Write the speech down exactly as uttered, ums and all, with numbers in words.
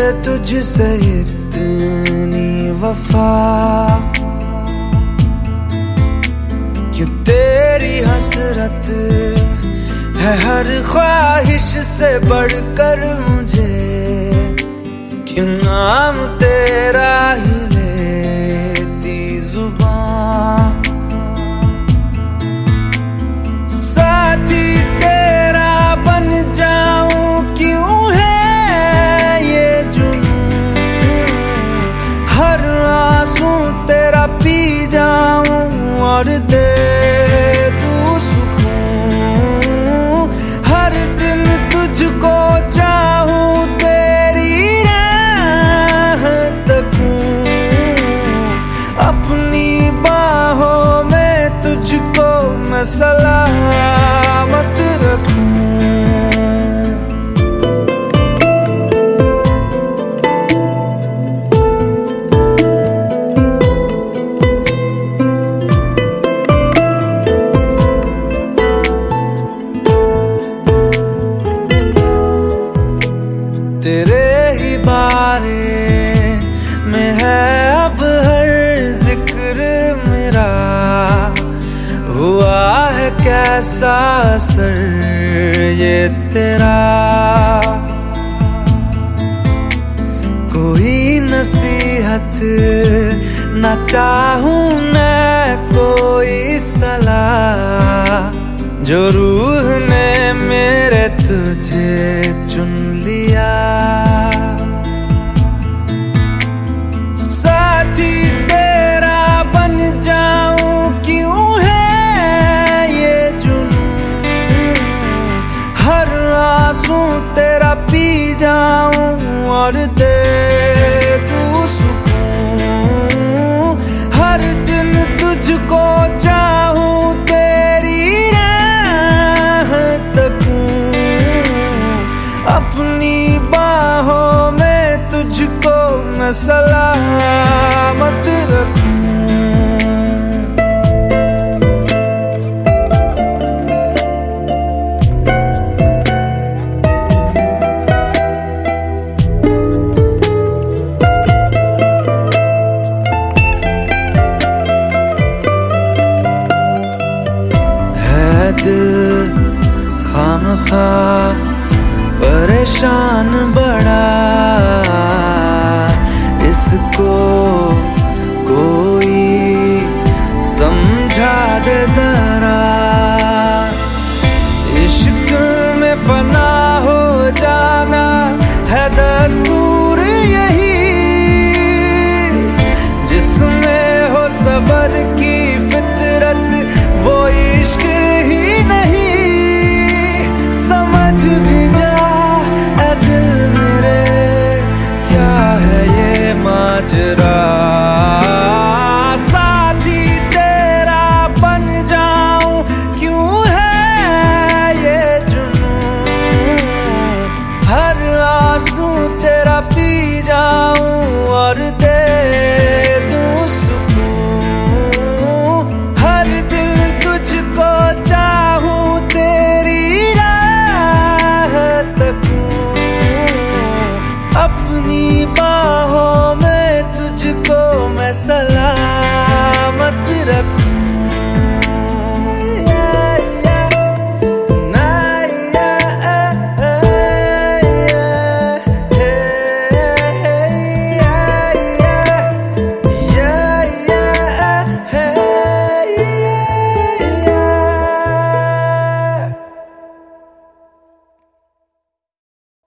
तुझसे इतनी वफा, क्यों तेरी हसरत है हर ख्वाहिश से बढ़कर मुझे, क्यों नाम तेरा ही लेती जुबां। साथी तेरा बन जाऊं क्यों है ये जुनून, हर आंसू तेरा पी जाऊं और दे दूं सुकून। हर दिन तुझको चाहूं, तेरी राह तकूं, अपनी बाहों में तुझको मैं सलामत रखूं। तेरे ही बारे में है अब हर जिक्र मेरा, हुआ है कैसा असर ये तेरा। कोई नसीहत न चाहूं मैं कोई सलाह, जो रूह ने मेरे तुझे चुन लिया। साथी तेरा बन जाऊं क्यों है ये जुनून, हर आंसू तेरा पी जाऊं और दे दूं सुकून। हर दिन तुझको चाहूं, तेरी राह तकूं, अपनी बाहों में तुझको मैं सलामत रखूं। है दिल खामखा परेशान बड़ा, इसको कोई समझा दे जरा। इश्क में फना हो जाना है दस्तूर यही, जिसमें हो सबर की फितरत वो इश्क ही नहीं। समझ भी जा ऐ दिल मेरे, क्या है ये माजरा। साथी तेरा बन जाऊं क्यों है ये जुनून, हर आंसू तेरा पी जाऊं और दे